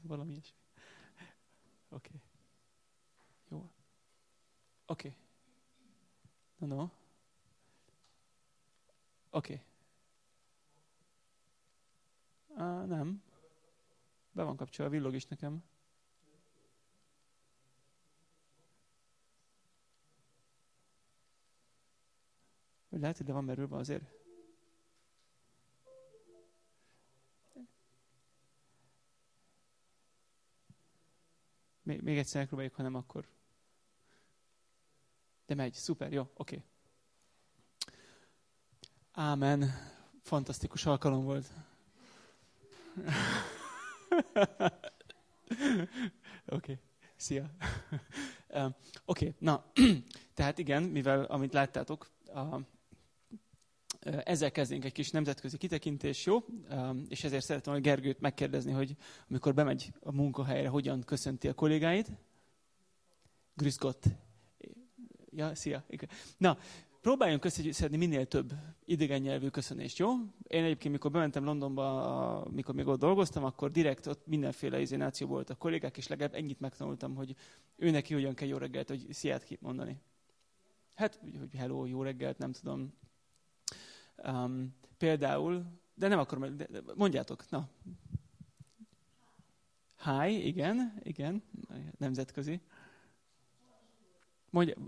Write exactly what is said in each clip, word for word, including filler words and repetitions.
valami ilyesmi. Oké. Okay. Jó. Oké. Okay. No, no. Oké. Okay. Ah, nem. Be van kapcsolva, villog is nekem. Lehet, hogy le van merülve azért. Még, még egyszer megpróbáljuk, ha nem, akkor... De megy, szuper, jó, oké. Okay. Ámen. Fantasztikus alkalom volt. Oké, okay. Szia. Oké, okay. Na, tehát igen, mivel amit láttátok, a, ezzel kezdünk egy kis nemzetközi kitekintés, jó? És ezért szeretném a Gergőt megkérdezni, hogy amikor bemegy a munkahelyre, hogyan köszönti a kollégáit? Grüß Gott. Ja, szia. Na, próbáljunk összeszedni minél több idegen nyelvű köszönést, jó? Én egyébként, mikor bementem Londonba, mikor még ott dolgoztam, akkor direkt ott mindenféle izénáció volt a kollégák, és legalább ennyit megtanultam, hogy ő neki hogyan kell jó reggelt, hogy sziát mondani. Hát, hogy hello, jó reggelt, nem tudom. Um, például, de nem akarom, de mondjátok, na. Hi, igen, igen, nemzetközi. Mondja,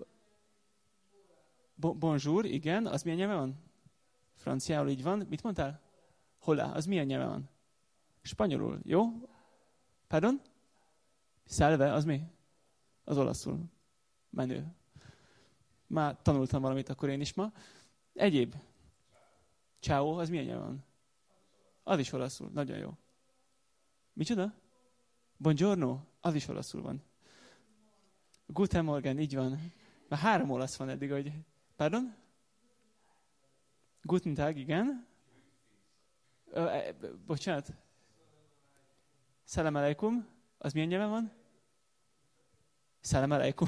bonjour, igen, az milyen nyelven van? Franciául így van. Mit mondtál? Hola, az milyen nyelven van? Spanyolul, jó? Pardon? Salve, az mi? Az olaszul. Menő. Már tanultam valamit akkor én is ma. Egyéb. Ciao, az milyen nyelven van? Az is olaszul, nagyon jó. Micsoda? Buongiorno, az is olaszul van. Guten Morgen, így van. Már három olasz van eddig, hogy... Pardon? Guten Tag, igen. Ö, e, bocsánat. Salam aleikum. Az milyen nyelven van? Salam aleikum.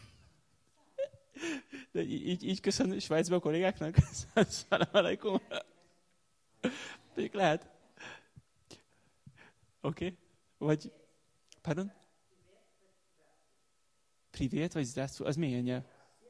De így, így köszön Svájcba a kollégáknak? Salam aleikum. Még lehet. Oké. Okay. Vagy... Pardon? Privet, vagy zdravствуй. Az milyen nyelv?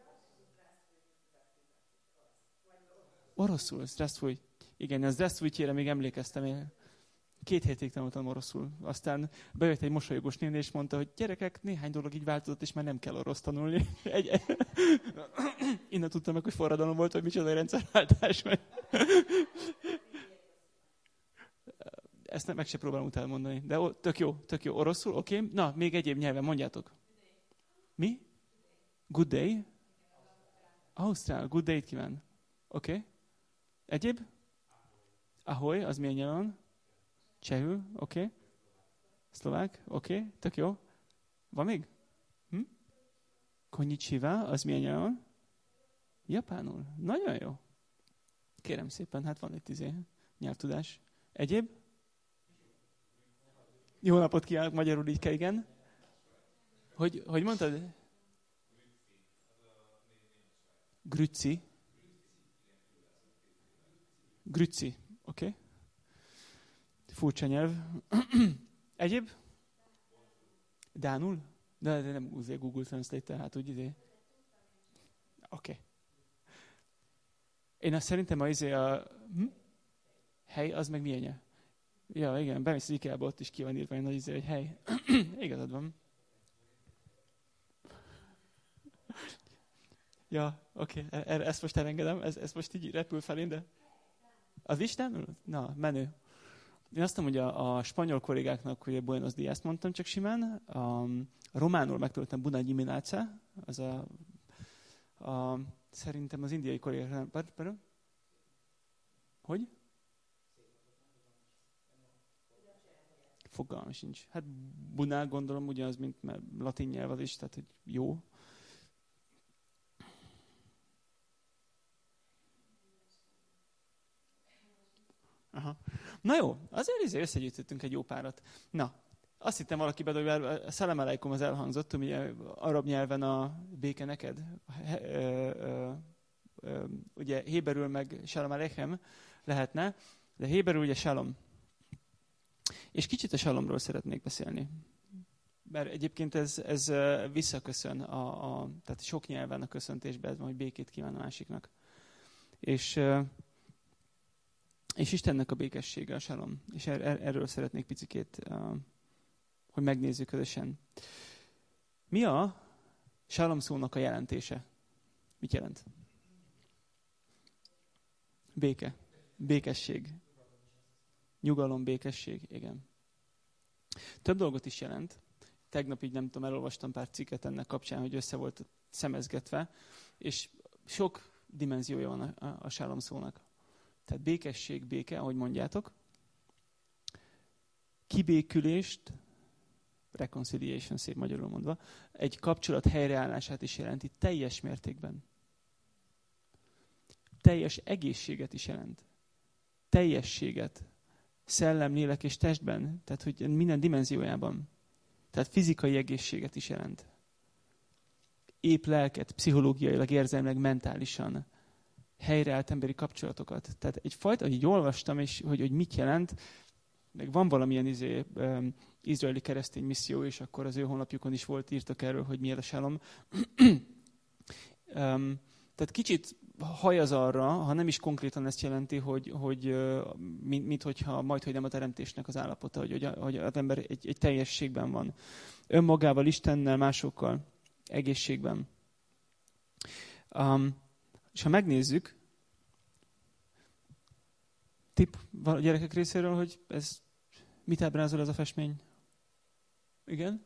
Oroszul, zdravствуй. Igen, a zdravствуйtére még emlékeztem én. Két hétig tanultam oroszul. Aztán bejött egy mosolyogós néni, és mondta, hogy gyerekek, néhány dolog így változott, és már nem kell orosz tanulni. Egy... Innen tudtam meg, hogy forradalom volt, hogy micsoda rendszerváltás. Ezt nem, meg se próbálom utána mondani. De tök jó, tök jó. Oroszul, oké. Okay. Na, még egyéb nyelven mondjátok. Mi? Good day? Ausztrál, good day-t kíván. Oké. Okay. Egyéb? Ahoy, az milyen nyelven van? Csehül, oké. Okay. Szlovák, oké, okay. Tök jó. Van még? Hm? Konnichiwa, az milyen nyelven van? Japánul, nagyon jó. Kérem szépen, hát van egy izé nyelvtudás. Egyéb? Jó napot kívánok, magyarul így kell, igen. Hogy, hogy mondtad? Grüezi. Grüezi, oké. Okay. Furcsa nyelv. Egyéb? Dánul? De, de nem úgy Google Translate, hát úgy idé. Oké. Okay. Én azt szerintem a izé a hm? hely, az meg milyen nyelv? Ja, igen, bemész az IKEA-ba, ott is ki van írva egy nagy izé, hogy hely. Igazad van. Ja, oké, okay. Ezt most elengedem, ez, ez most így repül felén, de... Az Isten? Na, menő. Én azt mondom, hogy a, a spanyol kollégáknak, hogy Buenos Días mondtam csak simán, a, a románul megtanultam Bună dimineața, az a, a, szerintem az indiai kollégák, pardon? Hogy? Fogalmam sincs. Hát Bună gondolom ugyanaz, mint mert latin nyelv az is, tehát hogy jó. Aha. Na jó, azért összegyűjtöttünk egy jó párat. Na, azt hittem valaki bedobja, a Salam aleikum az elhangzott, ugye arab nyelven a béke neked, he, ö, ö, ö, ugye héberül meg Shalom aleichem lehetne, de héberül ugye Shalom. És kicsit a salomról szeretnék beszélni. Mert egyébként ez, ez visszaköszön, a, a, tehát sok nyelven a köszöntésben, hogy békét kíván a másiknak. És, és Istennek a békessége a salom. És er, erről szeretnék picikét, hogy megnézzük közösen. Mi a salom szónak a jelentése? Mit jelent? Béke. Békesség. Nyugalom, békesség, igen. Több dolgot is jelent. Tegnap így nem tudom, elolvastam pár cikket ennek kapcsán, hogy össze volt szemezgetve, és sok dimenziója van a, a, a shalom szónak. Tehát békesség, béke, ahogy mondjátok. Kibékülést, reconciliation, szép magyarul mondva, egy kapcsolat helyreállását is jelenti teljes mértékben. Teljes egészséget is jelent. Teljességet. Szellem, lélek és testben. Tehát, hogy minden dimenziójában. Tehát fizikai egészséget is jelent. Épp lelket, pszichológiailag, érzelmileg, mentálisan. Helyreállt emberi kapcsolatokat. Tehát egyfajta, hogy így olvastam, és hogy, hogy mit jelent, meg van valamilyen izé, um, izraeli keresztény misszió, és akkor az ő honlapjukon is volt, írtak erről, hogy miért a shalom. um, tehát kicsit hajaz arra, ha nem is konkrétan ezt jelenti, hogy, hogy mint, mint hogyha majd, hogy nem a teremtésnek az állapota, hogy, hogy, hogy az ember egy, egy teljességben van. Önmagával, Istennel, másokkal, egészségben. Um, és ha megnézzük, tipp a gyerekek részéről, hogy ez mit ábrázol ez a festmény? Igen?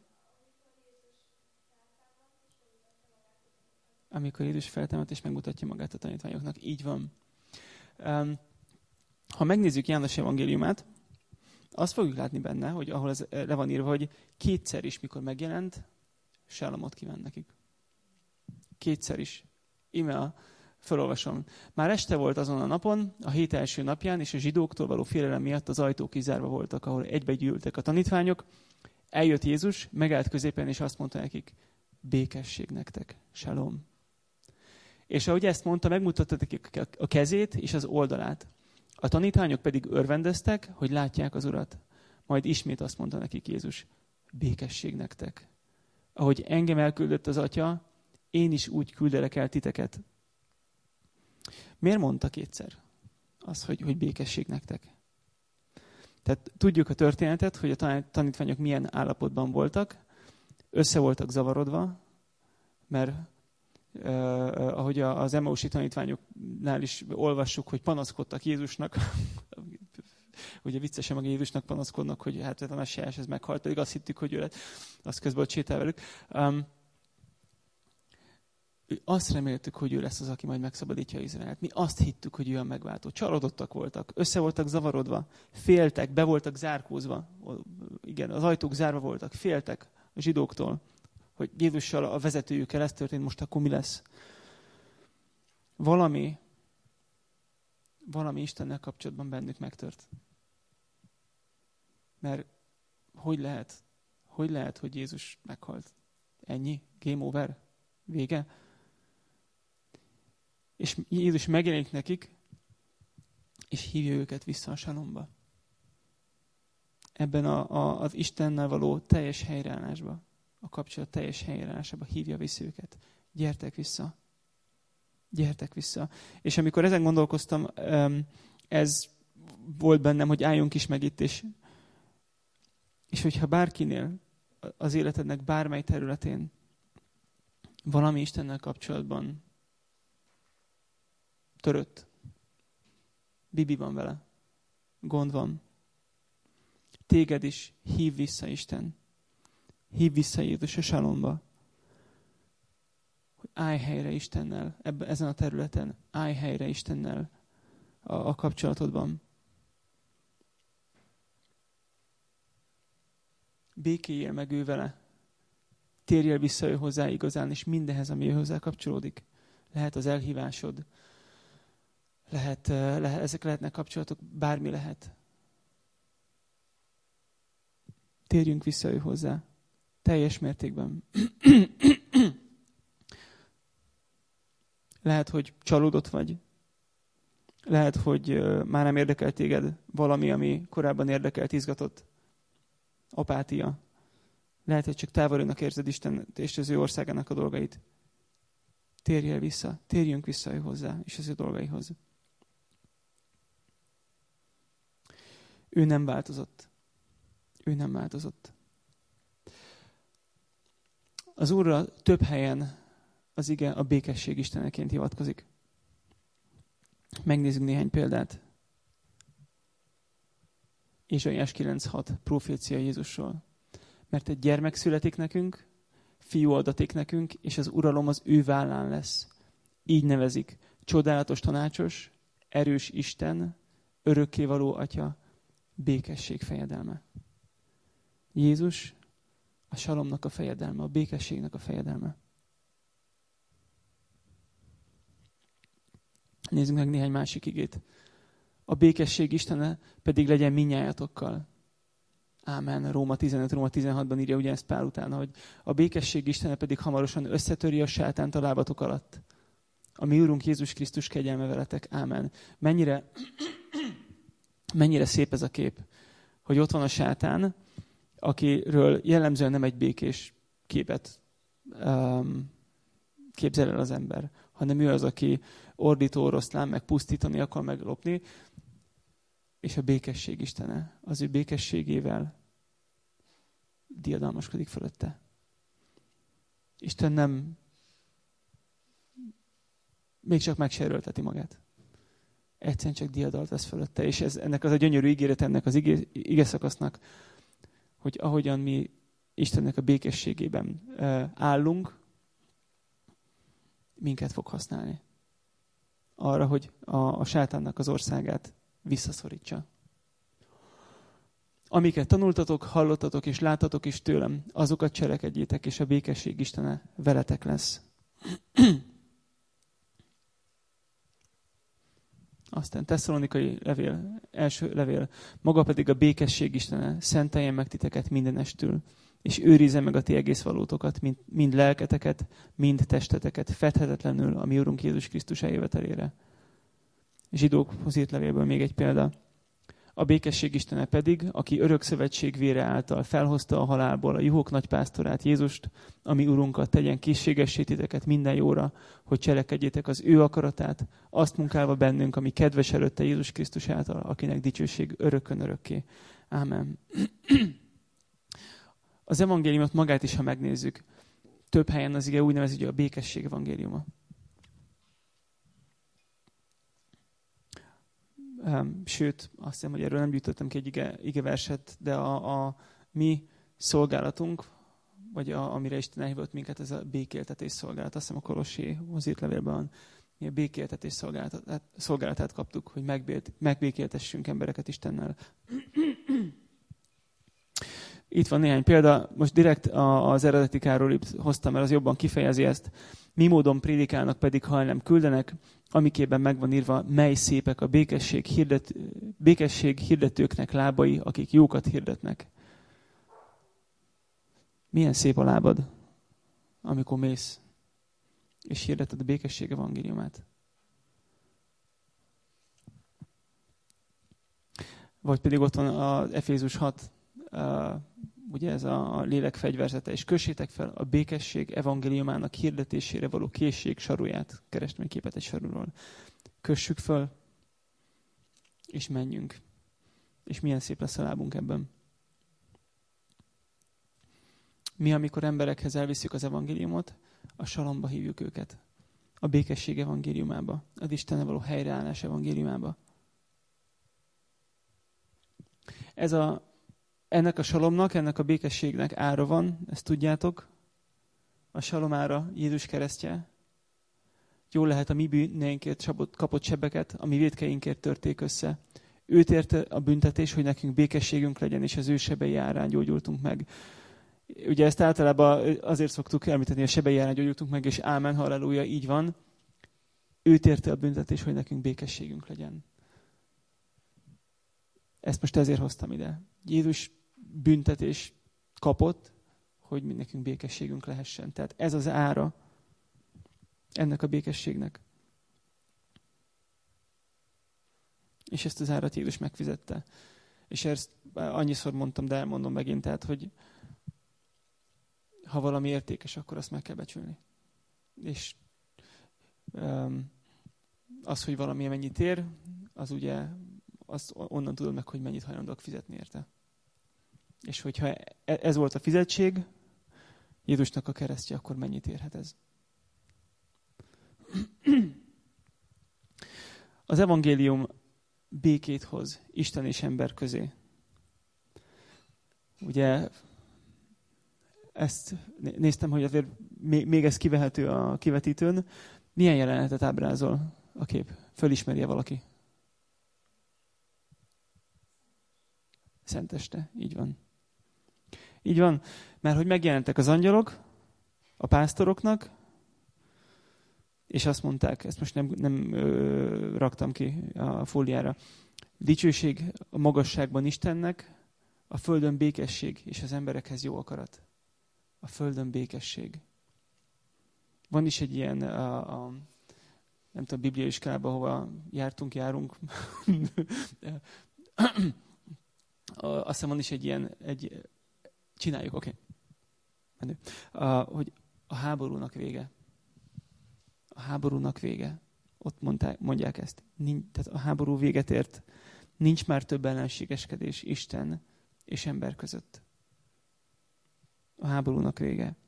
Amikor Jézus feltámad és megmutatja magát a tanítványoknak. Így van. Um, ha megnézzük János evangéliumát, azt fogjuk látni benne, hogy ahol ez le van írva, hogy kétszer is, mikor megjelent, shalomot kíván nekik. Kétszer is. Íme a felolvasom. Már este volt azon a napon, a hét első napján, és a zsidóktól való félelem miatt az ajtók kizárva voltak, ahol egybegyűltek a tanítványok. Eljött Jézus, megállt középen, és azt mondta nekik, békesség nektek, shalom. És ahogy ezt mondta, megmutatta nekik a kezét és az oldalát. A tanítványok pedig örvendeztek, hogy látják az Urat. Majd ismét azt mondta nekik Jézus, békesség nektek. Ahogy engem elküldött az Atya, én is úgy küldelek el titeket. Miért mondta kétszer az, hogy, hogy békesség nektek? Tehát tudjuk a történetet, hogy a tanítványok milyen állapotban voltak. Össze voltak zavarodva, mert uh, ahogy az Emmausi tanítványoknál is olvassuk, hogy panaszkodtak Jézusnak. Ugye viccesen meg Jézusnak panaszkodnak, hogy hát a messiás ez meghalt, pedig azt hittük, hogy ő lett. Azt közben ott sétál velük. Um, Azt reméltük, hogy ő lesz az, aki majd megszabadítja Izraelt. Mi azt hittük, hogy ő a megváltó. Csalódottak voltak, össze voltak zavarodva, féltek, be voltak zárkózva. Igen, az ajtók zárva voltak, féltek a zsidóktól, hogy Jézussal a vezetőjükkel ez történt, most akkor mi lesz? Valami, valami Istennel kapcsolatban bennük megtört. Mert hogy lehet, hogy lehet, hogy Jézus meghalt? Ennyi? Game over? Vége? És Jézus megjelenik nekik, és hívja őket vissza a salomba. Ebben a, a, az Istennel való teljes helyreállásba, a kapcsolat teljes helyreállásába hívja vissza őket. Gyertek vissza. Gyertek vissza. És amikor ezen gondolkoztam, ez volt bennem, hogy álljunk is meg itt, és, és hogyha bárkinél az életednek bármely területén valami Istennel kapcsolatban törött. Bibi van vele. Gond van. Téged is hív vissza Isten. Hív vissza Jézus a salomba. Hogy állj helyre Istennel, ebben, ezen a területen. Állj helyre Istennel a, a kapcsolatodban. Békéljél meg ő vele. Térjél vissza ő hozzá igazán, és mindenhez, ami ő hozzá kapcsolódik. Lehet az elhívásod, lehet, lehet, ezek lehetnek kapcsolatok, bármi lehet. Térjünk vissza ő hozzá. Teljes mértékben. Lehet, hogy csalódott vagy. Lehet, hogy már nem érdekel téged valami, ami korábban érdekelt, izgatott. apátia. Lehet, hogy csak távolodnak érzed Istent és az ő országának a dolgait. Térj el vissza, térjünk vissza ő hozzá és az ő dolgaihoz. Ő nem változott. Ő nem változott. Az Úrra több helyen az ige a békesség isteneként hivatkozik. Megnézzük néhány példát. Ézsaiás kilenc hat profécia Jézusról. Mert egy gyermek születik nekünk, fiú adatik nekünk, és az uralom az ő vállán lesz. Így nevezik: csodálatos tanácsos, erős Isten, örökkévaló Atya, békesség fejedelme. Jézus a salomnak a fejedelme, a békességnek a fejedelme. Nézzük meg néhány másik igét. A békesség Istene pedig legyen minnyájatokkal. Ámen. Róma tizenöt, Róma tizenhatban írja ugyanezt Pál utána, hogy a békesség Istene pedig hamarosan összetöri a sátánt a lábatok alatt. A mi Úrunk Jézus Krisztus kegyelme veletek. Ámen. Mennyire, mennyire szép ez a kép, hogy ott van a sátán, akiről jellemzően nem egy békés képet um, képzel el az ember, hanem ő az, aki ordító oroszlán, meg pusztítani akar, meglopni, és a békesség Istene az ő békességével diadalmaskodik fölötte. Isten nem még csak megsérülteti magát. Egyszerűen csak diadalt vesz fölötte, és ez, ennek az a gyönyörű ígéret ennek az ige, ige szakasznak, hogy ahogyan mi Istennek a békességében állunk, minket fog használni. Arra, hogy a, a sátánnak az országát visszaszorítsa. Amiket tanultatok, hallottatok és láttatok is tőlem, azokat cselekedjétek, és a békesség Istene veletek lesz. Aztán Tesszalonikai levél, első levél, maga pedig a békesség Istene szenteljen meg titeket mindenestül, és őrizze meg a ti egész valótokat, mind, mind lelketeket, mind testeteket, fedhetetlenül a mi Urunk Jézus Krisztus eljövetelére. Zsidókhoz írt levélből még egy példa. A békesség Istene pedig, aki örök szövetség vére által felhozta a halálból a juhok nagypásztorát, Jézust, ami Urunkat, tegyen készségessé titeket minden jóra, hogy cselekedjétek az ő akaratát, azt munkálva bennünk, ami kedves előtte Jézus Krisztus által, akinek dicsőség örökön örökké. Ámen. Az evangéliumot magát is, ha megnézzük, több helyen az ige úgy nevezi, hogy a békesség evangéliuma. Sőt, azt hiszem, hogy erről nem gyűjtöttem ki egy ige, ige verset, de a, a mi szolgálatunk, vagy a, amire Isten elhívott minket, ez a békéltetés szolgálat. Azt hiszem a Kolosséhoz írt levélben van. Mi a békéltetés szolgálatát, szolgálatát kaptuk, hogy megbélt, megbékéltessünk embereket Istennel. Itt van néhány példa, most direkt az eredeti Károly hoztam, mert az jobban kifejezi ezt. Mi módon prédikálnak pedig, ha el nem küldenek, amikében meg van írva, mely szépek a békesség, hirdet, békesség hirdetőknek lábai, akik jókat hirdetnek. Milyen szép a lábad, amikor mész, és hirdeted a békesség evangéliumát. Vagy pedig ott van az Efézus hat, uh, ugye ez a lélek fegyverzete, és kössétek fel a békesség evangéliumának hirdetésére való készség saruját. Kerestem egy képet egy sarúról. Kössük fel, és menjünk. És milyen szép lesz a lábunk ebben. Mi, amikor emberekhez elviszük az evangéliumot, a salomba hívjuk őket. A békesség evangéliumába. Az Istennel való helyreállás evangéliumába. Ez a Ennek a salomnak, ennek a békességnek ára van, ezt tudjátok. A salom ára Jézus keresztje. Jól lehet a mi bűneinkért kapott sebeket, a mi vétkeinkért törték össze. Őt érte a büntetés, hogy nekünk békességünk legyen, és az ő sebei árán gyógyultunk meg. Ugye ezt általában azért szoktuk említeni, a sebei árán gyógyultunk meg, és ámen, halleluja, így van. Őt érte a büntetés, hogy nekünk békességünk legyen. Ezt most ezért hoztam ide. Jézus büntetés kapott, hogy mi nekünk békességünk lehessen. Tehát ez az ára ennek a békességnek. És ezt az árat Jézus megfizette. És ezt annyiszor mondtam, de elmondom megint, tehát, hogy ha valami értékes, akkor azt meg kell becsülni. És um, az, hogy valami mennyit ér, az ugye azt onnan tudod meg, hogy mennyit hajlandóak fizetni érte. És hogyha ez volt a fizetség, Jézusnak a keresztje, akkor mennyit érhet ez? Az evangélium békét hoz Isten és ember közé. Ugye ezt néztem, hogy azért még ez kivehető a kivetítőn. Milyen jelenetet ábrázol a kép? Fölismerje valaki? Szenteste, így van. Így van, mert hogy megjelentek az angyalok a pásztoroknak, és azt mondták, ezt most nem, nem ö, raktam ki a fóliára, dicsőség a magasságban Istennek, a földön békesség, és az emberekhez jó akarat. A földön békesség. Van is egy ilyen, a, a, nem tudom, bibliai iskolában, hova jártunk, járunk. Azt hiszem, van is egy ilyen, egy, csináljuk, oké. Okay. Hogy a háborúnak vége. A háborúnak vége. Ott mondták, mondják ezt. Nincs, tehát a háború véget ért. Nincs már több ellenségeskedés Isten és ember között. A háborúnak vége.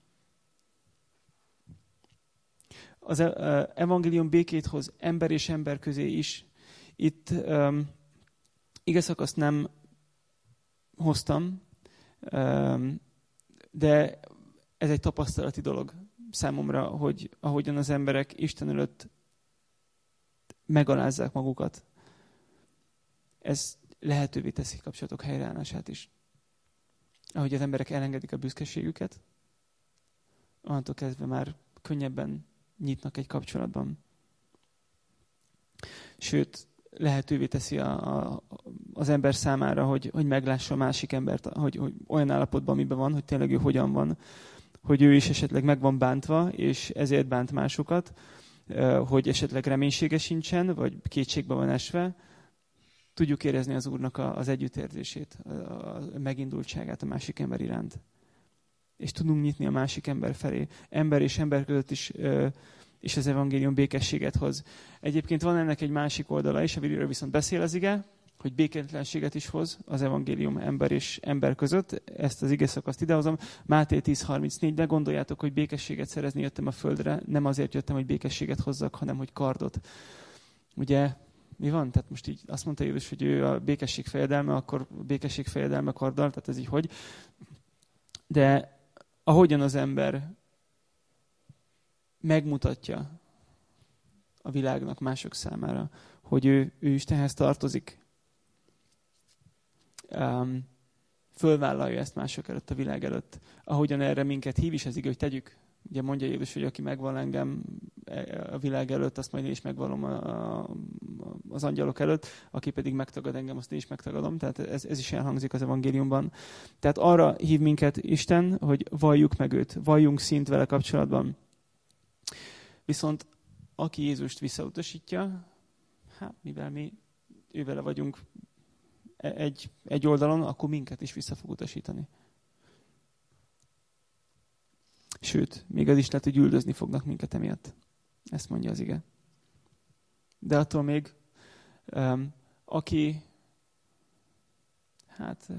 Az evangélium békét hoz ember és ember közé is. Itt um, igazszakaszt nem hoztam, um, de ez egy tapasztalati dolog számomra, hogy ahogyan az emberek Isten előtt megalázzák magukat, ez lehetővé teszi kapcsolatok helyreállását is. Ahogy az emberek elengedik a büszkeségüket, onnantól kezdve már könnyebben nyitnak egy kapcsolatban. Sőt, lehetővé teszi a, a, az ember számára, hogy, hogy meglássa a másik embert, hogy, hogy olyan állapotban, amiben van, hogy tényleg ő hogyan van, hogy ő is esetleg meg van bántva, és ezért bánt másokat, hogy esetleg reménysége sincsen, vagy kétségbe van esve. Tudjuk érezni az Úrnak az együttérzését, a megindultságát a másik ember iránt. És tudunk nyitni a másik ember felé. Ember és ember között is, és az evangélium békességet hoz. Egyébként van ennek egy másik oldala is, amiről viszont beszél az ige, hogy békétlenséget is hoz az evangélium ember és ember között. Ezt az ige szakaszt idehozom. Máté tíz harmincnégy, de gondoljátok, hogy békességet szerezni jöttem a földre, nem azért jöttem, hogy békességet hozzak, hanem hogy kardot. Ugye, mi van? Tehát most így azt mondta Jézus, hogy ő a békesség fejedelme, akkor a békesség fejedelme karddal, tehát ez így hogy. De ahogyan az ember megmutatja a világnak mások számára, hogy ő, ő Istenhez tartozik, um, fölvállalja ezt mások előtt, a világ előtt. Ahogyan erre minket hív is az ige, hogy tegyük. Ugye mondja Jézus, hogy aki megval engem a világ előtt, azt majd én is megvalom a, a, az angyalok előtt, aki pedig megtagad engem, azt én is megtagadom. Tehát ez, ez is elhangzik az evangéliumban. Tehát arra hív minket Isten, hogy valljuk meg őt, valljunk szint vele kapcsolatban. Viszont aki Jézust visszautasítja, hát mivel mi ővele vagyunk egy, egy oldalon, akkor minket is vissza fog utasítani. Sőt, még az is lehet, hogy üldözni fognak minket emiatt. Ezt mondja az ige. De attól még, um, aki, hát,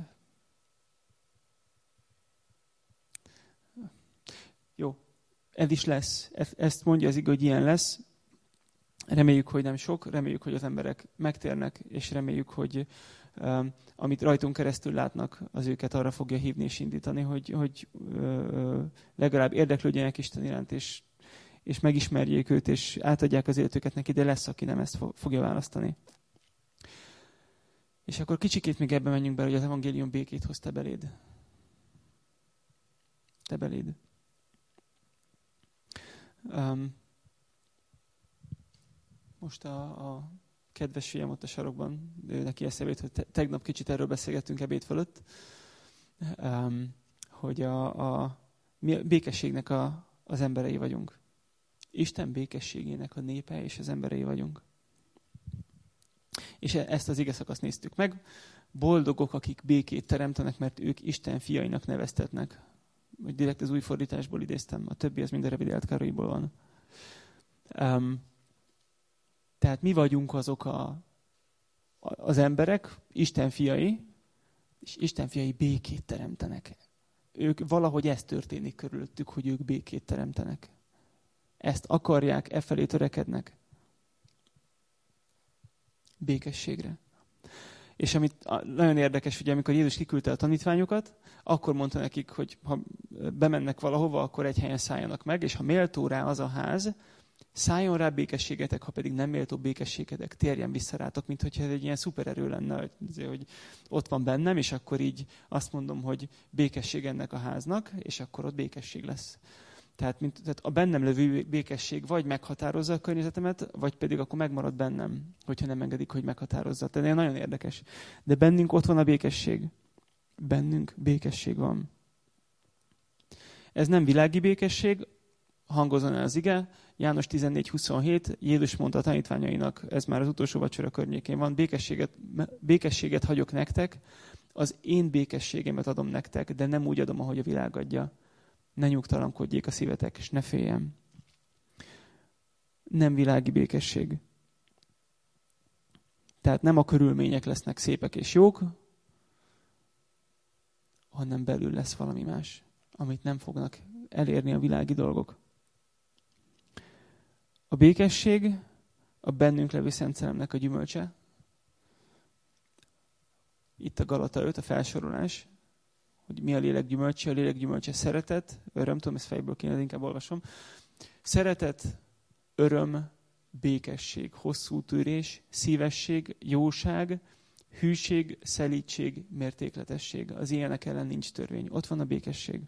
jó, ez is lesz. Ezt mondja az ige, hogy ilyen lesz. Reméljük, hogy nem sok, reméljük, hogy az emberek megtérnek, és reméljük, hogy um, amit rajtunk keresztül látnak, az őket arra fogja hívni és indítani, hogy, hogy uh, legalább érdeklődjenek Isten iránt, és, és megismerjék őt, és átadják az életüket neki, de lesz, aki nem ezt fogja választani. És akkor kicsikét még ebbe menjünk bele, hogy az evangélium békét hoz te beléd. Te beléd. Um, most a, a kedves fiam ott a sarokban, ő neki eszébe jut, hogy te, tegnap kicsit erről beszélgettünk ebéd fölött, um, hogy a, a, mi a békességnek a, az emberei vagyunk. Isten békességének a népe és az emberei vagyunk. És ezt az igeszakaszt néztük meg. Boldogok, akik békét teremtenek, mert ők Isten fiainak neveztetnek. Vagy direkt az új fordításból idéztem, a többi az mind a revidált Károlyiból van. Um, tehát mi vagyunk azok a, az emberek, Isten fiai, és Isten fiai békét teremtenek. Ők valahogy ez történik körülöttük, hogy ők békét teremtenek. Ezt akarják, e felé törekednek. Békességre. És amit nagyon érdekes, ugye amikor Jézus kiküldte a tanítványokat, akkor mondta nekik, hogy ha bemennek valahova, akkor egy helyen szálljanak meg, és ha méltó rá az a ház, szálljon rá békességetek, ha pedig nem méltó békességetek, térjen vissza rátok, mint hogyha ez egy ilyen szupererő lenne, hogy ott van bennem, és akkor így azt mondom, hogy békesség ennek a háznak, és akkor ott békesség lesz. Tehát, mint, tehát a bennem levő békesség vagy meghatározza a környezetemet, vagy pedig akkor megmarad bennem, hogyha nem engedik, hogy meghatározza. Tehát nagyon érdekes. De bennünk ott van a békesség. Bennünk békesség van. Ez nem világi békesség, hangozon el az ige. János tizennégy huszonhét, Jézus mondta a tanítványainak, ez már az utolsó vacsora környékén van, békességet, békességet hagyok nektek, az én békességemet adom nektek, de nem úgy adom, ahogy a világ adja. Ne nyugtalankodjék a szívetek, és ne féljen. Nem világi békesség. Tehát nem a körülmények lesznek szépek és jók, hanem belül lesz valami más, amit nem fognak elérni a világi dolgok. A békesség a bennünk levő Szent Szellemnek a gyümölcse. Itt a Galata öt, a felsorolás, hogy mi a lélek gyümölcse. A lélek gyümölcse szeretet, öröm, tudom, ezt fejből kéne, inkább olvasom. Szeretet, öröm, békesség, hosszú tűrés, szívesség, jóság, hűség, szelídség, mértékletesség. Az ilyenek ellen nincs törvény. Ott van a békesség.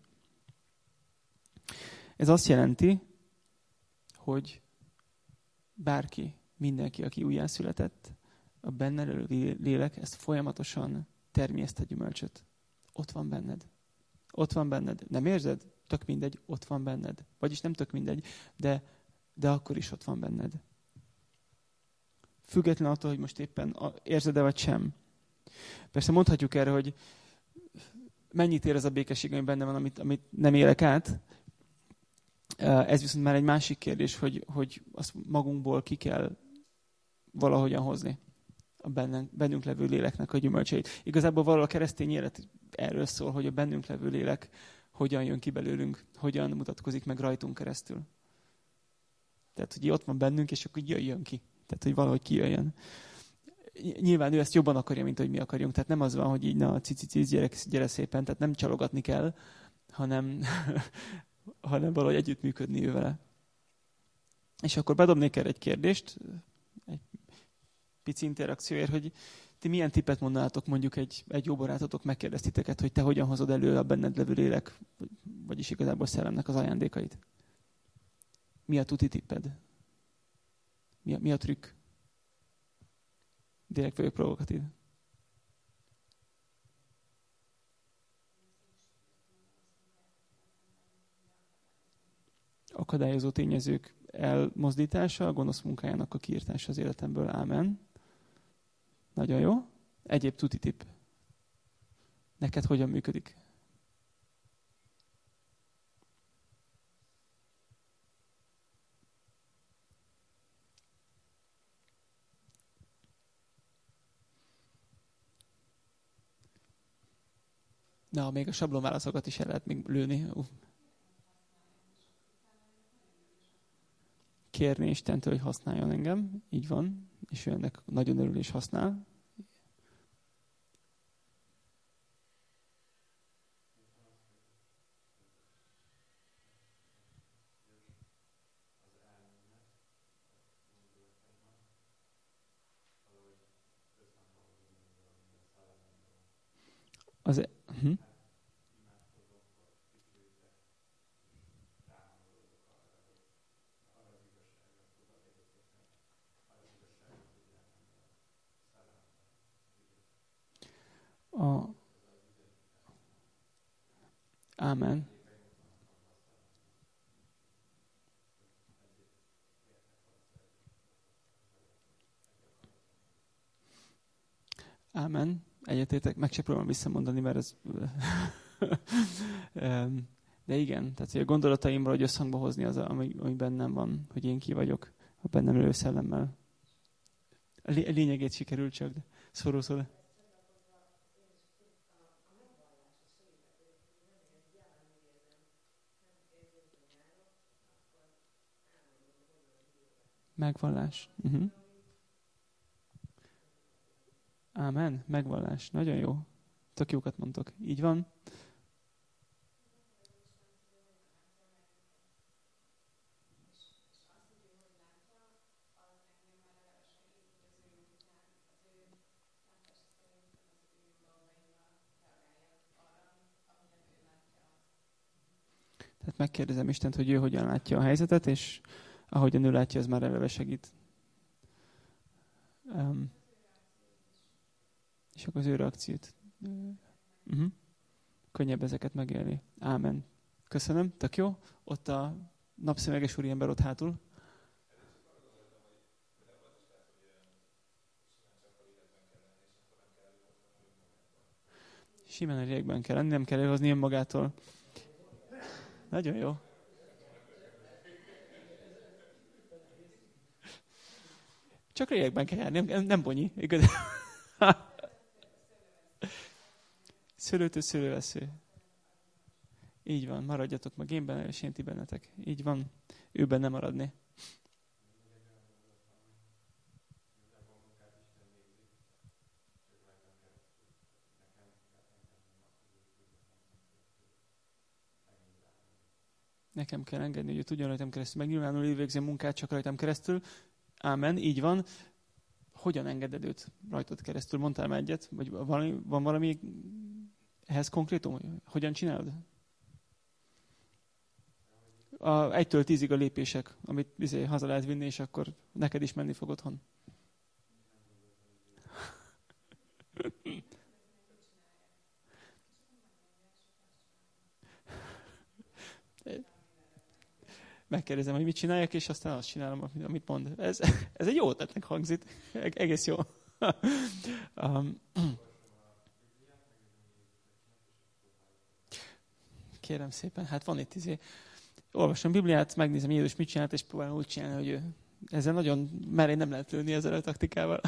Ez azt jelenti, hogy bárki, mindenki, aki újjászületett, a benne levő lélek ezt folyamatosan termi ezt a gyümölcsöt. Ott van benned. Ott van benned. Nem érzed? Tök mindegy, ott van benned. Vagyis nem tök mindegy, de, de akkor is ott van benned. Független attól, hogy most éppen érzed-e vagy sem. Persze mondhatjuk erre, hogy mennyit ér ez a békesség, ami benne van, amit, amit nem élek át. Ez viszont már egy másik kérdés, hogy, hogy azt magunkból ki kell valahogyan hozni a bennünk, bennünk levő léleknek a gyümölcseit. Igazából valahol a keresztény élet erről szól, hogy a bennünk levő lélek hogyan jön ki belőlünk, hogyan mutatkozik meg rajtunk keresztül. Tehát, hogy ott van bennünk, és akkor jöjjön ki. Tehát, hogy valahogy kijöjjön. Nyilván ő ezt jobban akarja, mint hogy mi akarjunk. Tehát nem az van, hogy így, na, cici, gyere, gyere szépen, tehát nem csalogatni kell, hanem, hanem valahogy együttműködni ő vele. És akkor bedobnék erre egy kérdést, egy pici interakcióért, hogy ti milyen tippet mondanátok, mondjuk egy, egy jó barátotok megkérdeztiteket, hogy te hogyan hozod elő a benned levő lélek, vagyis igazából szellemnek az ajándékait. Mi a tuti tipped? Mi a, mi a trükk? Direkt vagyok provokatív. Akadályozó tényezők elmozdítása, a gonosz munkájának a kiirtása az életemből. Ámen. Nagyon jó. Egyéb tuti tipp. Neked hogyan működik? Na, még a sablonválaszokat is el lehet még lőni. Uh. Kérni Istentől, hogy használjon engem. Így van. És ő ennek nagyon örül és használ. Az... Hm? A... Ámen. Ámen. Egyetértek, meg se próbálom visszamondani, mert ez... De igen, tehát hogy a gondolataimról hogy összhangba hozni az, ami, ami bennem van, hogy én ki vagyok a bennem élő szellemmel. A lényegét sikerült csak, de szorul szól. Megvallás. Uh-huh. Ámen. Megvallás. Nagyon jó. Tök jókat mondtok. Így van. Tehát megkérdezem Istent, hogy ő hogyan látja a helyzetet, és ahogyan ő látja, az már eleve segít. Um, és akkor az ő reakciót. Uh-huh. Könnyebb ezeket megélni. Ámen. Köszönöm, tök jó. Ott a napszemüveges úriember ott hátul. Simán a lélekben kell lenni, nem kell előhozni önmagától. Nagyon jó. Csak lélekben kell járni, nem, nem bonyi. Igaz? Szőlőtől szőlővesző. Így van, maradjatok meg én benne, és én ti bennetek. Így van, ő benne maradni. Nekem kell engedni, hogy ő tudjon rajtam keresztül megnyilvánul, ő végzi a munkát csak rajtam keresztül. Ámen, így van. Hogyan engeded őt rajtad keresztül? Mondtál már egyet? Vagy valami, van valami ehhez konkrétum? Hogyan csinálod? A egytől tízig a lépések, amit bizony haza lehet vinni, és akkor neked is menni fog otthon. Megkérdezem, hogy mit csináljak, és aztán azt csinálom, amit mond. Ez, ez egy jó ötletnek hangzik. Egész jó. um, Kérem szépen, hát van itt izé. Olvasom Bibliát, megnézem Jézus mit csinált, és próbálom úgy csinálni, hogy ő. Ezzel nagyon merén nem lehet lőni ezzel a taktikával.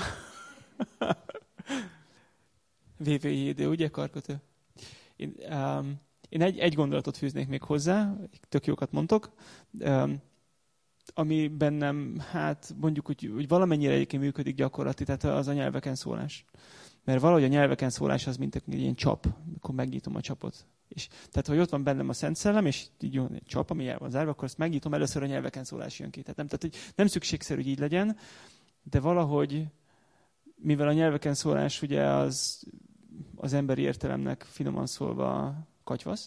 vé vé jé dé, ugye, karkötő? Én, um, én egy, egy gondolatot fűznék még hozzá, tök jókat mondtok, um, ami bennem, hát mondjuk, hogy, hogy valamennyire egyébként működik gyakorlati, tehát az a nyelveken szólás. Mert valahogy a nyelveken szólás az, mint egy ilyen csap, amikor megnyitom a csapot. És, tehát, hogy ott van bennem a Szent Szellem, és így jön egy csap, ami el van zárva, akkor azt megnyitom, először a nyelveken szólás jön ki. Tehát nem, tehát, hogy nem szükségszerű, hogy így legyen, de valahogy, mivel a nyelveken szólás ugye az, az emberi értelemnek finoman szólva katyvasz,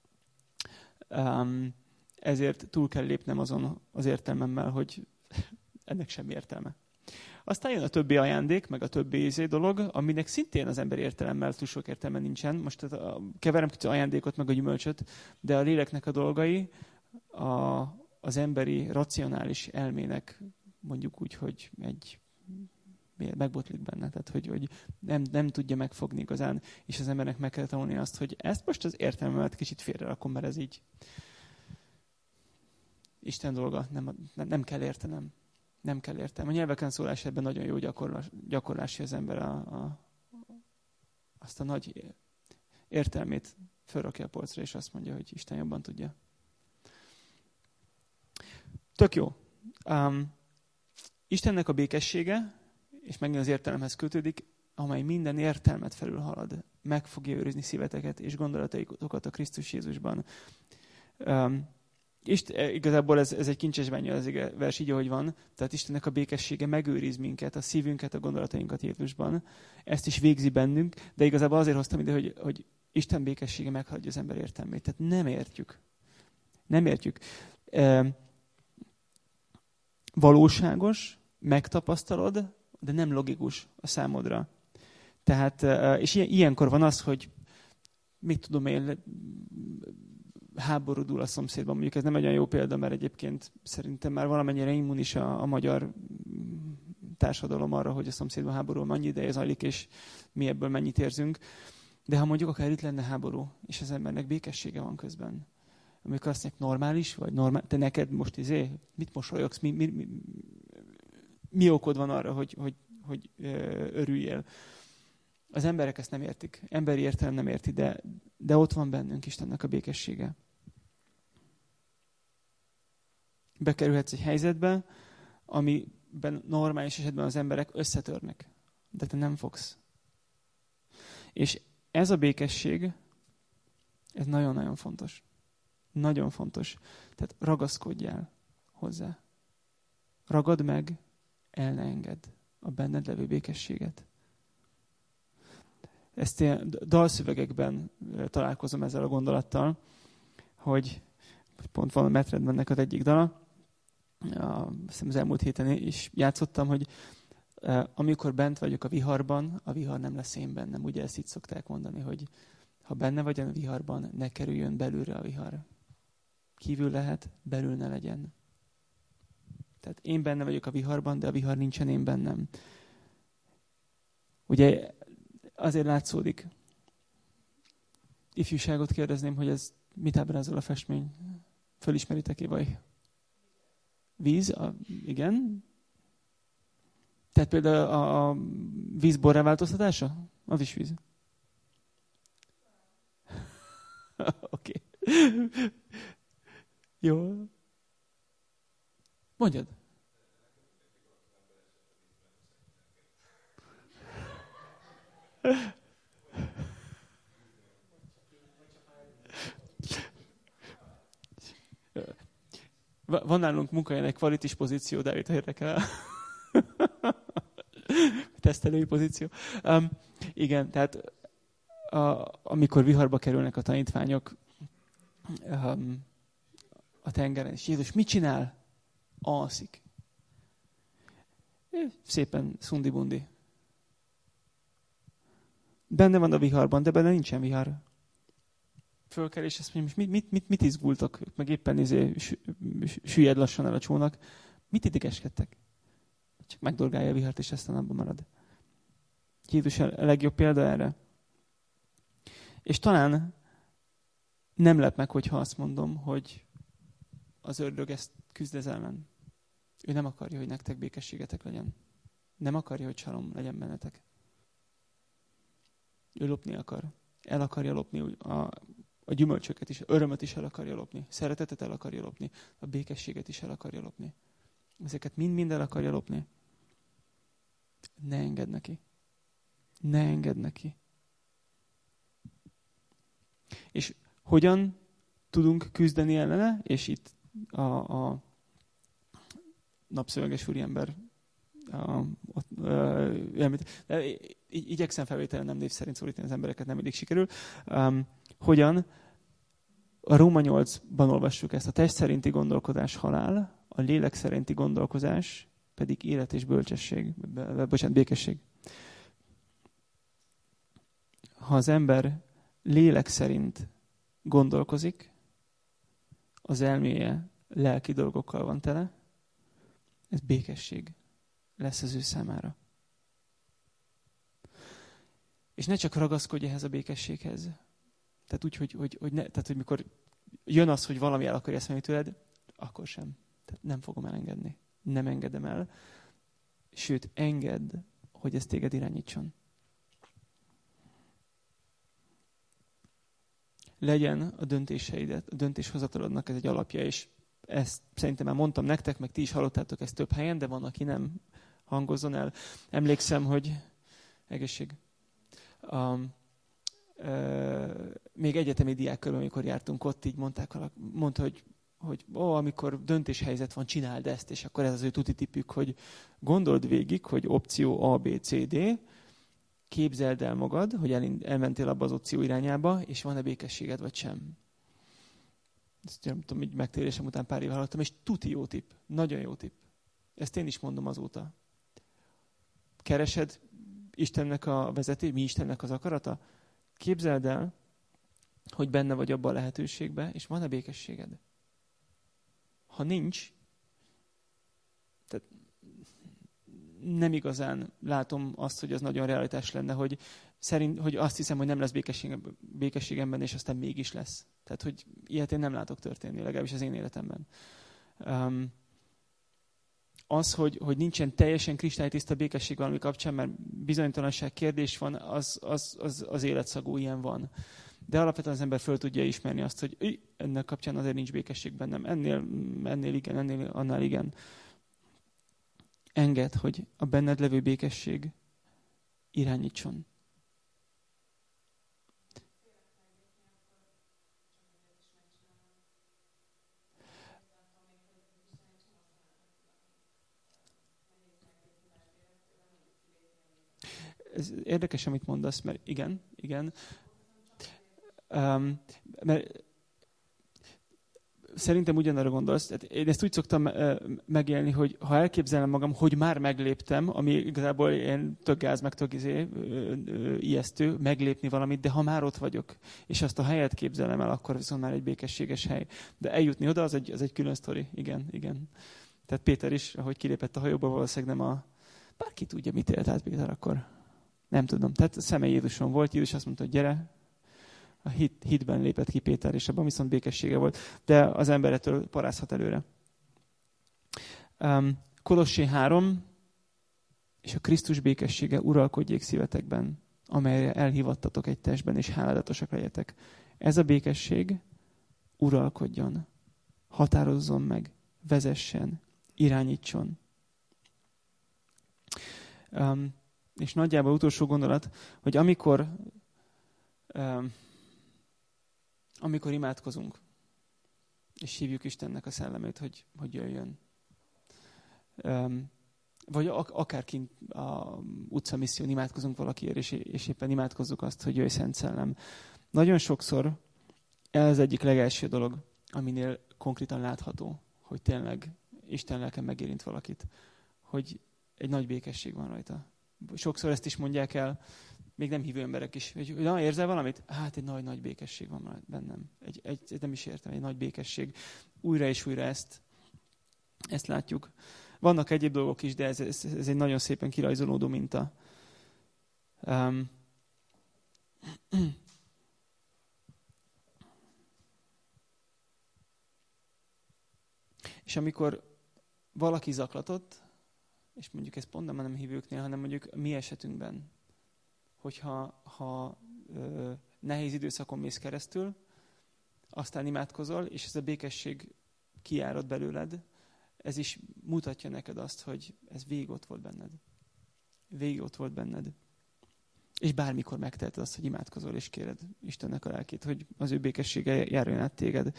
um, ezért túl kell lépnem azon az értelmemmel, hogy ennek semmi értelme. Aztán jön a többi ajándék, meg a többi izé dolog, aminek szintén az emberi értelemmel túl sok értelme nincsen. Most a, keverem kicsit az ajándékot, meg a gyümölcsöt, de a léleknek a dolgai a, az emberi racionális elmének mondjuk úgy, hogy egy megbotlik benne, tehát hogy, hogy nem, nem tudja megfogni igazán, és az embernek meg kell tanulni azt, hogy ezt most az értelmemet kicsit félre rakom, mert ez így Isten dolga, nem, nem kell értenem. Nem kell értenem. A nyelveken szólás ebben nagyon jó gyakorlás, gyakorlási az ember a, a, azt a nagy értelmét fölrakja a polcra, és azt mondja, hogy Isten jobban tudja. Tök jó. Um, Istennek a békessége, és megint az értelemhez kötődik, amely minden értelmet felülhalad, meg fogja őrizni szíveteket és gondolataitokat a Krisztus Jézusban. Um, Isten, igazából ez, ez egy kincses bánya az vers így, ahogy van. Tehát Istennek a békessége megőriz minket, a szívünket, a gondolatainkat Jézusban. Ezt is végzi bennünk, de igazából azért hoztam ide, hogy, hogy Isten békessége meghaladja az ember értelmét. Tehát nem értjük. Nem értjük. E, valóságos, megtapasztalod, de nem logikus a számodra. Tehát, és ilyenkor van az, hogy mit tudom én, háborúdul a szomszédban. Mondjuk ez nem egy olyan jó példa, mert egyébként szerintem már valamennyire immunis a, a magyar társadalom arra, hogy a szomszédban háború mennyi ideje zajlik, és mi ebből mennyit érzünk. De ha mondjuk akár itt lenne háború, és az embernek békessége van közben, amikor azt mondják, normális vagy, normál, te neked most izé, mit mosolyogsz, mi, mi, mi, mi okod van arra, hogy, hogy, hogy örüljél. Az emberek ezt nem értik. Emberi értelem nem érti, de, de ott van bennünk Istennek a békessége. Bekerülhetsz egy helyzetbe, amiben normális esetben az emberek összetörnek. De te nem fogsz. És ez a békesség, ez nagyon-nagyon fontos. Nagyon fontos. Tehát ragaszkodjál hozzá. Ragad meg, el ne engedd a benned levő békességet. Ezt én dalszövegekben találkozom ezzel a gondolattal, hogy pont van a Metredbennek az egyik dala, az elmúlt héten is játszottam, hogy amikor bent vagyok a viharban, a vihar nem lesz én bennem. Ugye ezt így szokták mondani, hogy ha benne vagy a viharban, ne kerüljön belülre a vihar. Kívül lehet, belül ne legyen. Tehát én benne vagyok a viharban, de a vihar nincsen én bennem. Ugye azért látszódik. Ifjúságot kérdezném, hogy ez mit ábrázol a festmény? Fölismeritek-e vagy? Víz? A, igen. Tehát például a, a víz borrá változtatása? Az is víz. Oké. Okay. Jó. Mondjad. Van nálunk munkahelyen egy kvalitis pozíció, de itt érdekel. Tesztelői pozíció. Um, igen, tehát a, amikor viharba kerülnek a tanítványok um, a tengeren, és Jézus mit csinál? Alszik. Szépen szundi-bundi. Benne van a viharban, de benne nincsen vihar. Fölkel, és azt mondja, mit, mit, mit, mit izgultok? Meg éppen izé, süllyed lassan el a csónak. Mit idegeskedtek? Csak megdorgálja a vihart, és aztán abban marad. Jézus a legjobb példa erre. És talán nem lep meg, hogyha azt mondom, hogy az ördög ezt küzd ez ellen. Ő nem akarja, hogy nektek békességetek legyen. Nem akarja, hogy csalom legyen bennetek. Ő lopni akar. El akarja lopni a, a gyümölcsöket is, örömöt is el akarja lopni. Szeretetet el akarja lopni. A békességet is el akarja lopni. Ezeket mind-mind el akarja lopni. Ne engedd neki. Ne engedd neki. És hogyan tudunk küzdeni ellene? És itt a, a napszöveges úriember a, a, a, a, igyekszem felvételen nem név szerint szólítani az embereket, nem mindig sikerül. Um, hogyan? A Róma nyolcban olvassuk ezt. A test szerinti gondolkodás halál, a lélek szerinti gondolkozás pedig élet és bölcsesség, bocsánat, békesség. Ha az ember lélek szerint gondolkozik, az elméje lelki dolgokkal van tele, ez békesség lesz az ő számára. És ne csak ragaszkodj ehhez a békességhez. Tehát úgy, hogy, hogy, hogy, ne, tehát, hogy mikor jön az, hogy valami el akarja eszembe tőled, akkor sem. Tehát nem fogom elengedni. Nem engedem el. Sőt, engedd, hogy ez téged irányítson. Legyen a döntéseidet, a döntéshozataladnak ez egy alapja, és ezt szerintem már mondtam nektek, meg ti is hallottátok ezt több helyen, de van, aki nem hangozzon el. Emlékszem, hogy egészség. Um, uh, még egyetemi diákkörben, amikor jártunk ott, így mondták, mondta, hogy, hogy ó, amikor döntéshelyzet van, csináld ezt, és akkor ez az ő tuti tippük, hogy gondold végig, hogy opció A, B, C, D, képzeld el magad, hogy el, elmentél abba az opció irányába, és van-e békességed, vagy sem. Ezt nem tudom, így megtérésem után pár év hallottam, és tuti jó tipp. Nagyon jó tipp. Ezt én is mondom azóta. Keresed Istennek a vezetés, mi Istennek az akarata? Képzeld el, hogy benne vagy abban a lehetőségben, és van-e békességed? Ha nincs, tehát nem igazán látom azt, hogy az nagyon realitás lenne, hogy, szerint, hogy azt hiszem, hogy nem lesz békesség, békességemben, és aztán mégis lesz. Tehát, hogy ilyet én nem látok történni, legalábbis az én életemben. Um, az, hogy, hogy nincsen teljesen kristálytiszta békesség valami kapcsán, mert bizonytalanság kérdés van, az, az, az, az életszagú, ilyen van. De alapvetően az ember föl tudja ismerni azt, hogy üj, ennek kapcsán azért nincs békesség bennem. Ennél, ennél igen, ennél annál igen. Engedd, hogy a benned levő békesség irányítson. Ez érdekes, amit mondasz, mert igen, igen. Um, mert szerintem ugyanarra gondolsz. Tehát én ezt úgy szoktam uh, megélni, hogy ha elképzelem magam, hogy már megléptem, ami igazából ilyen tök gáz, meg tök izé, uh, uh, ijesztő, meglépni valamit, de ha már ott vagyok, és azt a helyet képzelem el, akkor viszont már egy békességes hely. De eljutni oda, az egy, az egy külön sztori. Igen, igen. Tehát Péter is, ahogy kilépett a hajóba, valószínűleg nem a... Bárki tudja, mit élt át Péter akkor. Nem tudom. Tehát a szeme Jézuson volt, Jézus azt mondta, hogy gyere. A hit, hitben lépett ki Péter, és abban viszont békessége volt. De az ember ettől parázhat előre. Um, Kolossé három, és a Krisztus békessége uralkodjék szívetekben, amelyre elhívattatok egy testben, és háládatosak legyetek. Ez a békesség uralkodjon, határozzon meg, vezessen, irányítson. Um, és nagyjából utolsó gondolat, hogy amikor um, amikor imádkozunk, és hívjuk Istennek a szellemét, hogy, hogy jöjjön. Um, vagy ak- akár kint a utcamisszión imádkozunk valakiért, és, és éppen imádkozzuk azt, hogy jöjj Szent Szellem. Nagyon sokszor ez az egyik legelső dolog, aminél konkrétan látható, hogy tényleg Isten lelke megérint valakit, hogy egy nagy békesség van rajta. Sokszor ezt is mondják el, még nem hívő emberek is. Hogy, na, érzel valamit? Hát egy nagy-nagy békesség van bennem. Egy, egy, nem is értem, egy nagy békesség. Újra és újra ezt, ezt látjuk. Vannak egyéb dolgok is, de ez, ez, ez egy nagyon szépen kirajzolódó minta. Um, és amikor valaki zaklatott, és mondjuk ez pont nem hívőknél, hanem mondjuk mi esetünkben, hogyha ha, ö, nehéz időszakon mész keresztül, aztán imádkozol, és ez a békesség kiárad belőled, ez is mutatja neked azt, hogy ez végig ott volt benned. Végig ott volt benned. És bármikor megteheted azt, hogy imádkozol, és kéred Istennek a lelkét, hogy az ő békessége járjon át téged.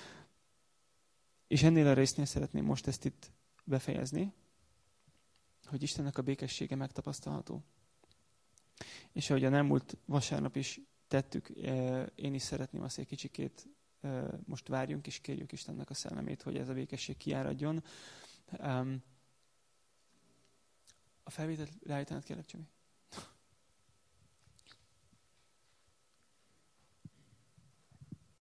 És ennél a résznél szeretném most ezt itt befejezni, hogy Istennek a békessége megtapasztalható. És ahogy a elmúlt vasárnap is tettük, én is szeretném azt egy kicsikét most várjunk, és kérjük Istennek a szellemét, hogy ez a békesség kiáradjon. A felvételt leállítanát kérlek, Csami?